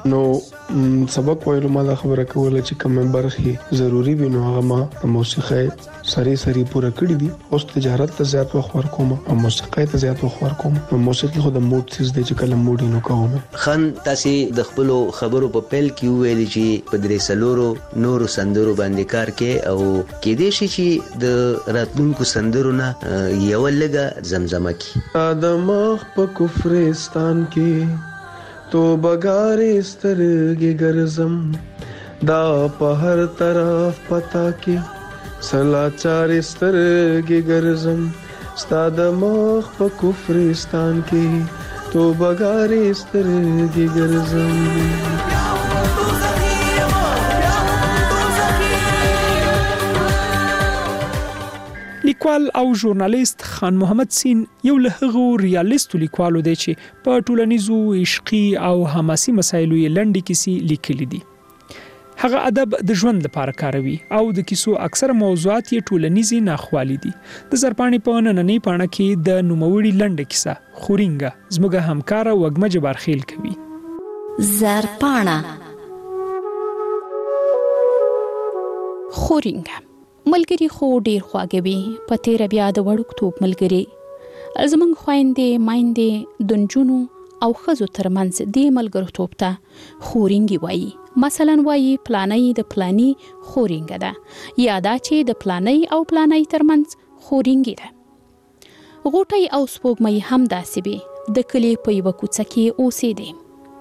نو سبق ویل ما دا خبره کوله چې کوم برخه ضروری وي نو هغه د موسیقۍ سری سری پوره کړی دي. اوس تجارت ته زیات وخت ورکوم او موسیقۍ ته زیات وخت ورکوم. نو موسیقي خو د موډ څه دی چې کله موډ نو کوم. خان تاسو د خپل خبرو په پیل کې ویل چې په درې سلورو نورو سندرو باندې کار کې او کې دې شي چې د راتلونکو سندرو نه یو لګه زمزمه کی ادمه په کفرستان کې تو بګارې سترګې ګرځم دا په هر طرف پتا کې سلاچارې سترګې ګرځم ستا د مخ په کفرستان کې تو بګارې سترګې ګرځم. لیکوال او ژورنالیست خان محمد سین یو له هغو ریالیستو لیکوالو دی چې په ټولنیزو عشقي او حماسي مسایلو یې لنډې کیسې لیکلي دي. هغه ادب د ژوند لپاره کاروي او د کیسو اکثره موضوعات یې ټولنیزي ناخوالي دي. د زرپاڼې په نننۍ پاڼه کې د نوموړي لنډه کیسه خورینګه زموږ همکاره وږمه جبارخیل کوي. زرپاڼه خورینګه ملګری خو ډیر خواږه وي، په تیر بیا د وړوکتوب ملګری. زمونږ خويندې مایندې د نجونو او ښځو ترمنځ دې ملګرتوب ته خورینګي وایي. مثلا وایي پلانۍ د پلاني خورینګه ده، یا دا چې د پلانۍ او پلانۍ ترمنځ خورینګي ده. غوټۍ او سپوږمۍ هم داسې وي، د کلي په یوه کوڅه کې اوسېدې.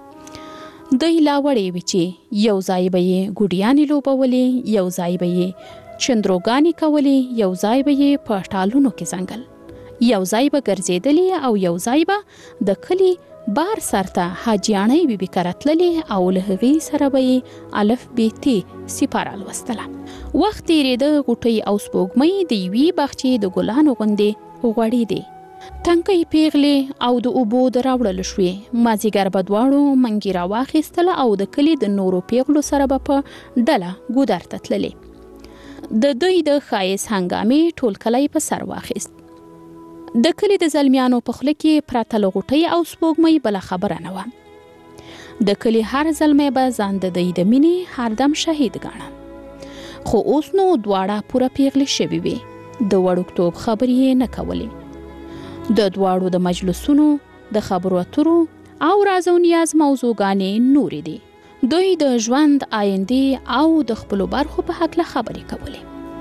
دوی لا وړې وي چې یو ځای به یې ګوډیانې لوبولې، یو ځای به یې چندروګانی کولې، یو ځای به یې په ټالونو کې ځنګل، یو ځای به ګرځېدلې او یو ځای به د کلي بار سرته حاجیانۍ بي بي کرتللې او له هغې سره به یې الف ب ت سپاره لوستله. وخت تېرېده، غوټۍ او سپوږمۍ د یوې باغچې د ګلانو غوندې غوړېدې. ټنکۍ پیغلې او د اوبو د راوړلو شوې. مازیګر به دواړو منګي راواخیستله او د کلي د نورو پیغلو سره به په ډله ګودر ته تللې. د دوی د ښایست هنګامې ټول کلی په سر واخیست. د کلي د زلمیانو په خوله کې پرته له غوټۍ او سپوږمۍ بله خبره نه وه. د کلي هر زلمی به ځان د دوی د مینې هردم شهید ګاڼه. خو اوس نو دواړه پوره پیغلې شوې وې. د وړوکتوب خبرې یې نه کولې. د دواړو د مجلسونو د خبرو اترو او راز او نیاز موضوعګانې نورې دي. دوی د ژوند آینده او د خپلو برخو په هکله خبرې کولې.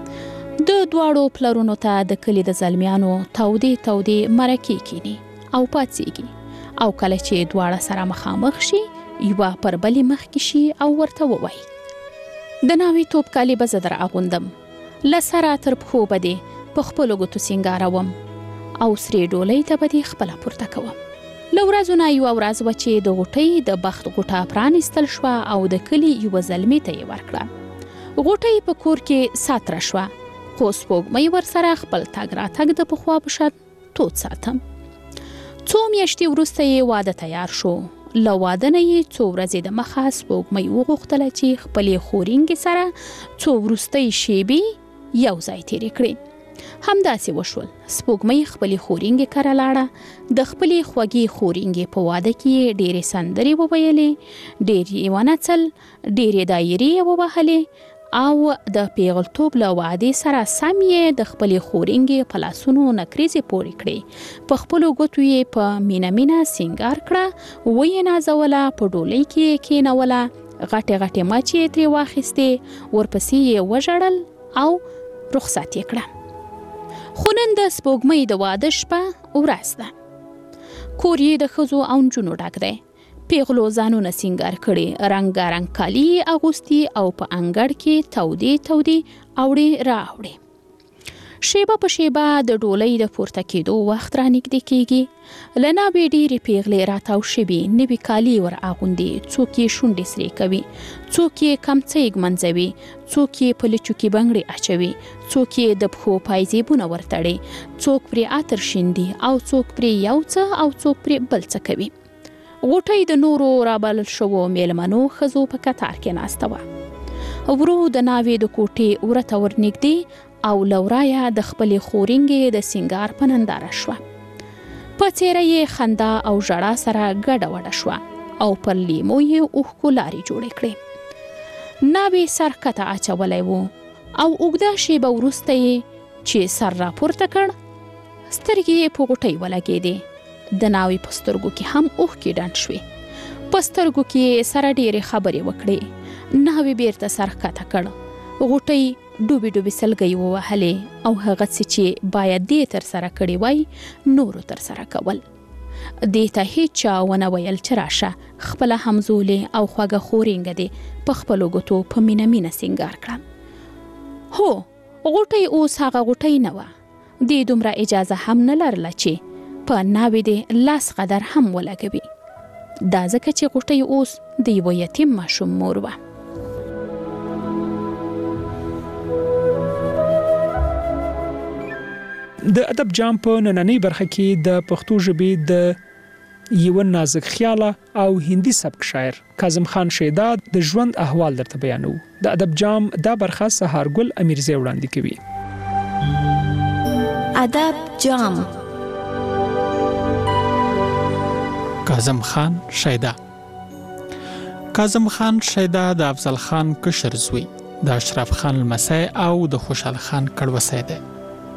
د دواړو پلرونو ته د کلي د زلمیانو تودې تودې مرکې کینی او پاتېږي، او کله چې دواړه سره مخامخ شي یوه پر بلې مخ کې شي او ورته ووایي د ناوې توپ کالي به زه در اغوندم، له سره تر پښو به دې په خپلو ګوتو سینګاروم او سرې ډولۍ ته به دې خپله پورته کوم. له ورځو نه یوه ورځ وه چې د غوټۍ د بخت غوټه پرانیستل شوه او د کلي یوه زلمې ته یې ورکړه. غوټۍ په کور کې ساتره شوه، خو سپوږمۍ ورسره خپل تګ راتګ د پخوا په شان تود ساتم. څو میاشتې وروسته یې واده تیار شو. له واده نه یې څو ورځې د مخه سپوږمۍ وغوښتله چې خپلې خورینګې سره څو وروستۍ شېبې یو ځای تېرې کړې. همداسې وشول. سپوږمۍ خپلې خورینګې کره لاړه. د خپلې خوږې خورینګې په واده کې یې ډېرې سندرې وویلې، ډېر یې ونڅل، ډېرې دایرې یې ووهلې او د پیغلتوب له وعدې سره سم یې د خپلې خورینګې په لاسونو نکریزې پورې کړې. په خپلو ګوتو یې په مینه مینه سینګار کړه، ویې نازوله، په ډولۍ کې یې کېنوله، غټې غټې مچې یې ترې واخیستې، ورپسې یې وژړل او رخصت یې کړه. خو نن د سپوږمۍ د واده شپه ورځ ده. کور یې د ښځو او نجونو ډک دی. پیغلو ځانونه سینګار کړي، رنګارنګ کالي اغوستي او په انګړ کې تودې تودې اوړې راوړې. شیبه په شیبه د ډولۍ د پورته کېدو وخت را نږدې کېږي. له ناوې ډېرې پیغلې راتاو شوي، نوي کالي ور اغوندي، څوک یې شونډې سرې کوي، څوک یې کمڅۍ ږمنځوي، څوک یې په لچو کې بنګړې اچوي، څوک یې د پښو پایزیبونه ورتړي، څوک پرې عطر شیندي او څوک پرې یو څه او څوک پرې بل څه کوي. غوټۍ د نورو رابلل شوو میلمنو ښځو په کتار کې ناسته وه. ورو د ناوې د کوټې ورته ورنږدې او له ورایه د خپلې خورینګې د سینګار په ننداره شوه. په څېره یې خندا او ژړا سره ګډه وډه شوه او پر لیمو یې اوښکو لارې جوړې کړې. ناوې سر ښکته اچولی و او اوږده شیبه وروسته یې چې سر راپورته کړ، سترګې یې په غوټۍ ولګېدې. د ناوې په سترګو کې هم اوښکې ډنډ شوې. په سترګو کې سره ډېرې خبرې وکړې. ناوې بیرته سر ښکته کړ. غوټۍ ډوبې ډوبې سلګۍ ووهلې او هغه څه چې باید دې تر سره کړي وای نورو تر سره کول. دې ته هیڅ چا ونه ویل چې راشه خپله همزولې او خوږه خورینګه دې په خپلو ګوتو په مینه مینه سینګار کړه. هو غوټۍ اوس هغه غوټۍ نه وه. دې دومره اجازه هم نه لرله چې په ناوې دې لاس قدر هم ولګوي. دا ځکه چې غوټۍ اوس د یوه یتیم ماشوم مور وه. د ادب جام په نننۍ برخه کې د پښتو ژبې د یو نازک خیاله او هندي سبک شاعر کاظم خان شیدا د ژوند احوال درته بیانو. د ادب جام دا برخه سهارګل امیرزی وړاندې کوي. ادب جام کاظم خان شیدا. کاظم خان شیدا د افضل خان کشر زوی، د اشرف خان لمسی او د خوشحال خان کړوسی دی.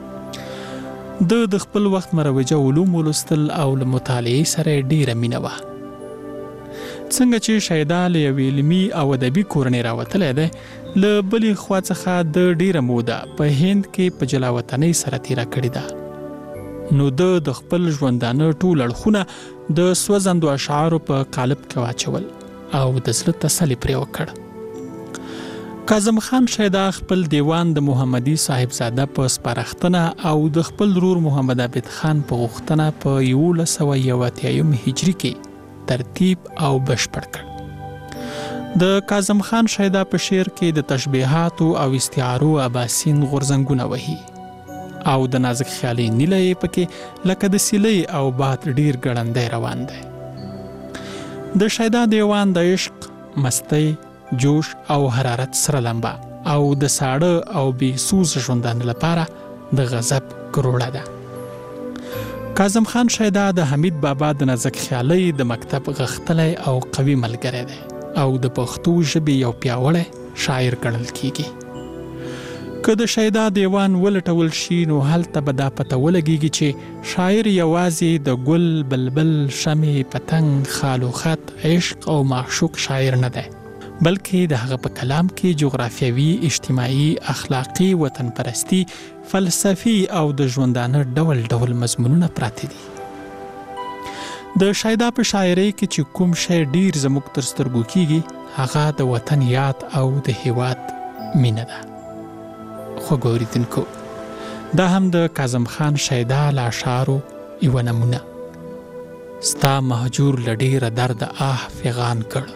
د د خپل وخت مروجه علوم ولوستل او له مطالعې سره ډیره مینه وه. څنګه چې شیدا له یوې علمي او ادبي کورنۍ راوتلی دی، له بلې خوا څخه د ډیره موده په هند کې په جلاوطنۍ سره تیره کړې ده. نو د د خپل ژوندانه ټول اړخونه د سوځندو اشعارو په قالب کې واچول او د زړه تسلي پرې وکړ. کاظم خان شیدا خپل دیوان د محمدي صاحبزاده په سپارښتنه او د خپل ورور محمد عابد خان په غوښتنه په یولس سوه یو اتیایم هجري کې ترتیب او بشپړ کړ. د کاظم خان شیدا په شعر کې د تشبیهاتو او استعارو اباسین غورځنګونه وهي او د نازک خیالي نیله یې پکې لکه د سیلۍ او باد ډیر ګړندی روان دی. د شیدا دیوان د عشق، مستی، جوش او حرارت سره لمبا او د ساړه او بې سوز ژوندانه لپاره د غضب کروړه ده. کاظم خان شیدا د حمید بابا د نازک خیالۍ د مکتب غښتلی او قوي ملګری دی او د پښتو ژبې یو پیاوړی شاعر ګڼل کیږي. که د شیدا دیوان ولټول شي نو هلته به دا پته ولګیږي چې شاعر یوازې د ګل، بلبل، شمع، پتنګ، خال و خط، عشق او معشوق شاعر نه دی، بلکې د هغه په کلام کې جغرافیوي، اجتماعي، اخلاقی، وطن پرستی، فلسفي او د ژوندانه ډول ډول مضمونونه پراته دي. د شیدا په شاعرۍ کې چې کوم شی ډیر زموږ تر سترګو کیږي هغه د وطن یاد او د هیواد مینه ده. خو ګوریدونکو، دا هم د کاظم خان شیدا له اشعارو یوه نمونه. ستا مهجور له ډیره درده آه فغان کړ،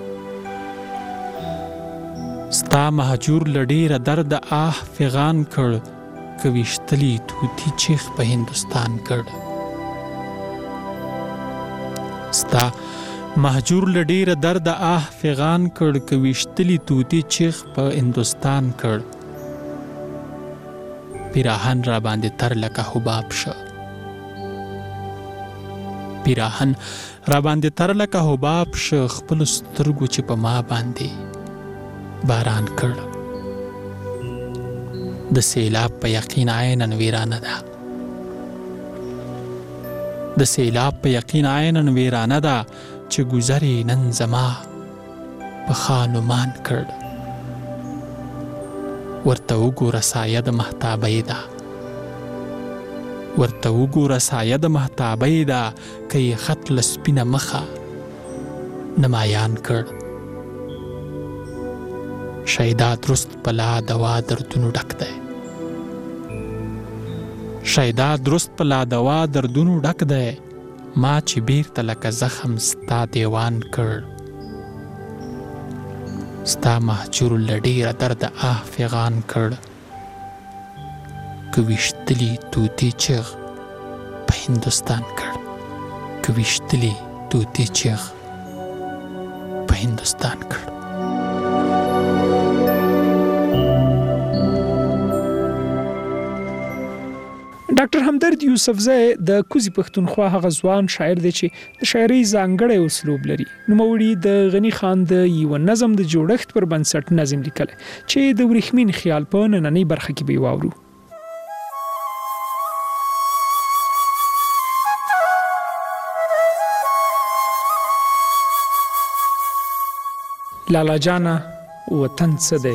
ستا مهجور له ډیره درده آه فغان کړ، که ویشتلی طوطي چیغ په هندوستان کړ. ستا مهجور له ډیره درده آه فغان کړ، که ویشتلی طوطي چیغ په هندوستان کړ. پیراهن را باندې تر لکه حباب شه، پیراهن را باندې تر لکه حباب شه، خپل سترګو چې په ما باندې باران کړ. د سیلاب په یقین عیناً ویرانه ده، د سیلاب په یقین عیناً ویرانه ده، چې گذری نن زما په خانمان کړ. ورته وګوره سایه د مهتابۍ ده، ورته وګوره سایه د مهتابۍ ده، که یې خط له سپینه مخه نمایان کړ. شیدا درست پلا دوا دردونو ډک دی، شیدا درست پلا دوا دردونو ډک دی، ما چې بیرته لکه زخم ستا دیوان کړ. ستا مهجور له ډیره درده آه فغان کړ، که ویشتلی طوطي چیغ په هندوستان کړ، که ویشتلی طوطي چیغ په هندوستان کړ. ډاکټر همدرد یوسفزی د کوزي پښتونخوا هغه ځوان شاعر دی چې د شاعرۍ ځانګړی اسلوب لري. نوموړي د غني خان د یو نظم د جوړښت پر بنسټ نظم لیکلی چې د ورېښمین خیال په نننۍ برخه کې به واورو. لالا جانا وطن څه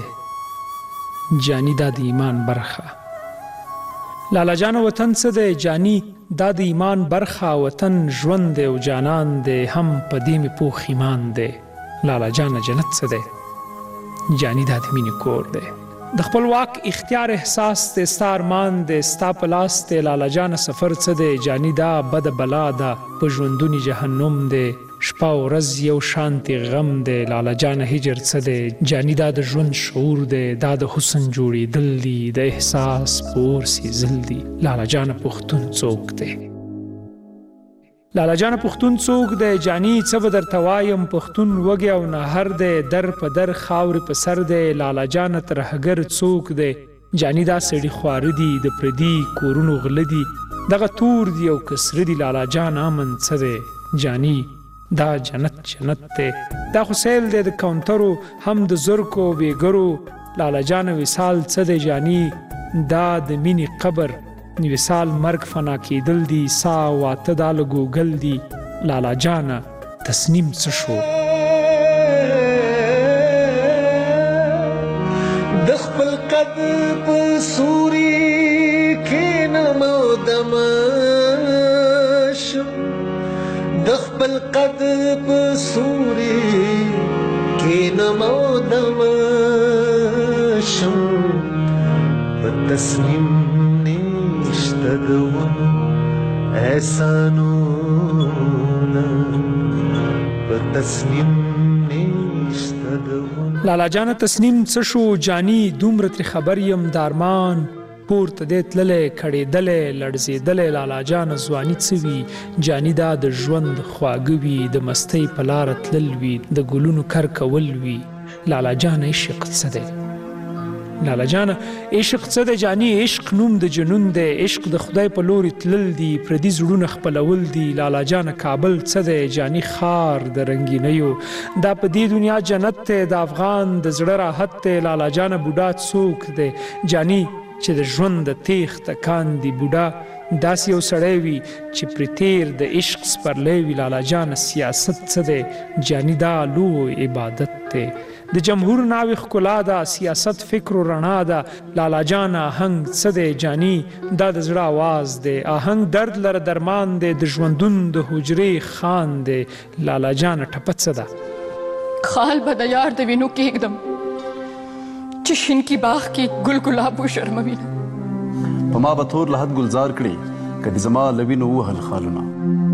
دی، جانی دا د ایمان برخه. لالا جان وطن څه دی، جانی دا د ایمان برخه وطن ژوند دی او جانان دی هم په دې مې پوخ ایمان دی لالا جانه جنت څه دی جاني دا د مینې کور دی د خپل واک اختیار احساس دی ستا ارمان دی ستا په لاس دی لالا جانه سفر څه دی جاني دا بد بلا ده په ژوندوني جهنم دی شپه او ورځ یو شانتي غم دی لالا جانه هجر څه دی جاني دا د ژوند شعور دی دا د حسن جوړېدل دي د احساس پور سیزل دي لالا جانه پښتون څوک دی لالا جانه پښتون څوک دی جاني څه به درته وایم پښتون وږی او نهر دی در په در خاورې په سر دی لالا جانه ترهګر څوک دی جاني دا سړي خواره دي د پردي کورونو غله دي دغه تور دي او کسره دي لالا جان امن څه دی جاني دا جنت جنت دی دا خو سیل دی د کاونټرو هم د زرکو ویګرو لالا جان وصال څه دی جاني دا د مینې قبر وصال مرګ فنا کېدل دي سا واته دا له ګوګل دي لالا جانه تسنیم څه شو د خپل قد په سوري کېنم او دمشم د خپل قد په سوري کېنم او دمشم په تسنیم نشته د ونو احسانونه په تسنیم نشته د ونو لالا جانه تسنیم څه شو جاني دومره ترې خبر یم د ارمان پورته دی تللی کړېدلی لړزېدلی لالا جانه ځواني څه وي جاني دا د ژوند خواږه وي د مستۍ په لاره تلل وي د ګلونو کر کول وي لالا جانه عشق څه دی لالا جانه عشق څه دی جاني عشق نوم د جنون دی عشق د خدای په لوري تلل دي پردي زړونه خپلول دي لالا جانه کابل څه دی جاني ښار د رنګینیو دا په دې دنیا جنت دی د افغان د زړه راحت دی لالا جانه بوډا څوک دی جاني چې د ژوند د تیښته کاندي بوډا داسې یو سړی وي چې پرې تیر د عشق سپرلی وي لالا جانه سیاست څه دی جاني دا لوی عبادت دی د جمهور ناوې ښکلا ده سیاست فکر و رڼا ده لالا جانه آهنګ څه دی جاني دا د زړه آواز دی آهنګ درد لره درمان دی د ژوندون د حجرې خان دی لالا جانه ټپه څه ده خال به د یار د وینو کېږدم چې شین کی باغ کې ګل ګلاب و شرموینه په ما به تور لحد ګلزار کړي که د زما له وینو ووهل خالونه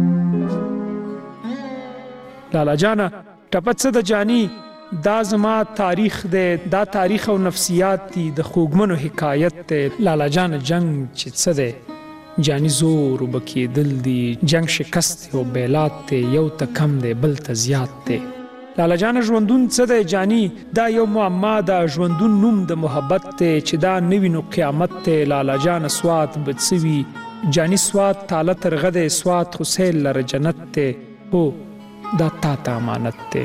لالا جانه ټپه څه ده جاني دا زما تاریخ دی دا تاریخ او نفسیات دي د خوږمنو حکایت دی لالا جانه جنگ چې څه دی جاني زور وبه کېدل دي جنگ شکست دی او بیلات دی یو ته کم دی بل ته زیات دی لالا جانه ژوندون څه دی جاني دا یو معما ده ژوندون نوم د محبت دی چې دا نه وي نو قیامت دی لالا جانه سوات به څه وي جاني سوات تاله ترغه دی سوات خو سیل لره جنت دی هو دا تا ته امانت دی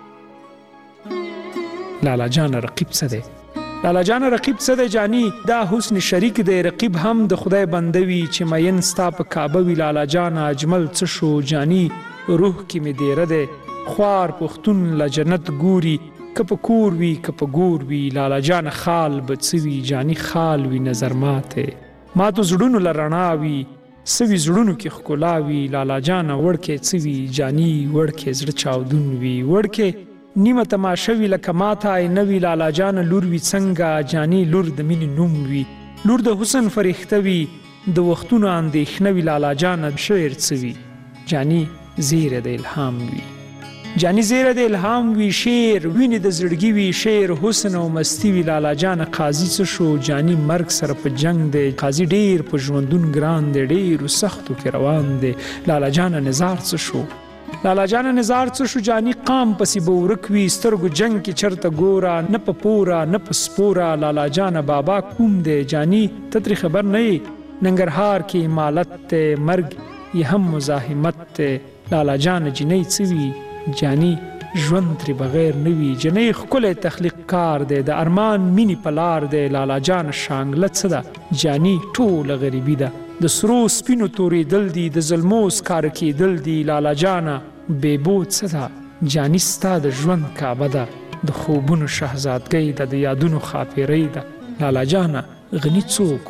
لالا جانه رقیب څه دی لالا جانه رقیب څه دی جاني دا حسن شریک دی رقیب هم د خدای بنده وي چې مین ستا په کعبه وي لالا جانه اجمل څه شو جاني روح کې مې دیره دی خوار پښتون له جنت ګوري که په کور وي که په ګور وي لالا جانه خال به څه وي جاني خال وي نظر ماته ماتو زړونو له رڼا وي څه وي زړونو کې ښکلا وي لالا جانه وړکې څه وي جاني وړکې زړه چاودون وي وړکې نیمه تماشه وي لکه ماته آینه وي لالا جانه لور وي څنګه جاني لور د مینې نوم وي لور د حسن فرښته وي د وختونو اندېښنه وي لالا جانه شعر څه وي جاني زیره د الهام وي جاني زیره د الهام وي شعر وینې د زړګي وي شعر حسن او مستی وي لالا جانه قاضي څه شو جاني مرګ سره په جنگ دی قاضي ډیر په ژوندون ګران دی ډیرو سختو کې روان دی لالا جانه نظار څه شو لالا جانه نظار څه شو جاني قام پسې به ورک وي سترګو جنگ کې چرته ګوره نه په پوره نه په سپوره لالا جانه بابا کوم دی جاني ته ترې خبر نه یې ننګرهار کې امالت دی مرګ یې هم مزاحمت دی لالا جانه جنۍ څه وي جاني ژوند ترې بغیر نه وي جنۍ ښکلی تخلیق کار دی د ارمان مینې په لار دی لالا جانه شانګله څه ده جاني ټوله غریبي ده د سرو سپینو تورېدل دي د ظلمو سکاره کېدل دي لالا جانه بېبو څه ده جاني ستا د ژوند کعبه ده د خوبونو شهزادګۍ ده د یادونو خاپیرۍ ده لالا جانه غني څوک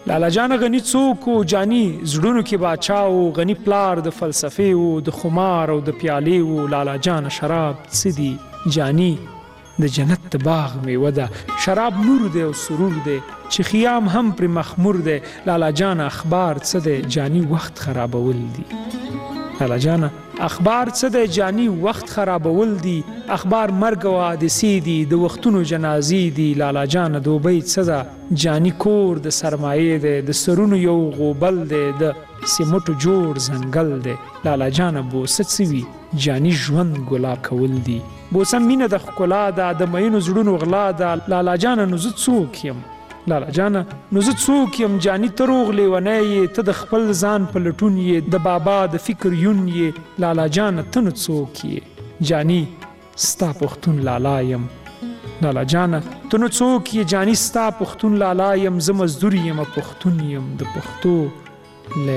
لالا جان غنی څوک و جانی زړونو کې باچا و غنی پلار د فلسفې و د خمار او د پیالې و لالا جان شراب څه دي جانی د جنت د باغ میوه ده شراب نور دی او سرور دی چې خیام هم پر مخمور دی لالا جان اخبار څه دی جانی وخت خرابول دي لالا جان اخبار څه دی جانی وخت خرابول دي اخبار مرګ او حادثې دي د وختونو جنازې دي لالا جان دوبۍ څه ده جانی کور د سرمایې دی د سرونو یو غوبل دی د سیمټو جوړ ځنګل دی لالا جان بوسه څه وي جانی ژوند ګلاب کول دي بوسه مینه د ښکلا ده د مینو زړونو غلا ده لالا جان نو زه څوک یم لالا جان نو زه څوک یم جانی ته روغ لیونی یې ته د خپل ځان په لټون یې د بابا د فکر یون یې لالا جان ته نو څوک یې جانی ستا پښتون لالا یم لالا جان ته نو څوک یې جانی ستا پښتون لالا یم زه مزدور یم پښتون یم د پښتو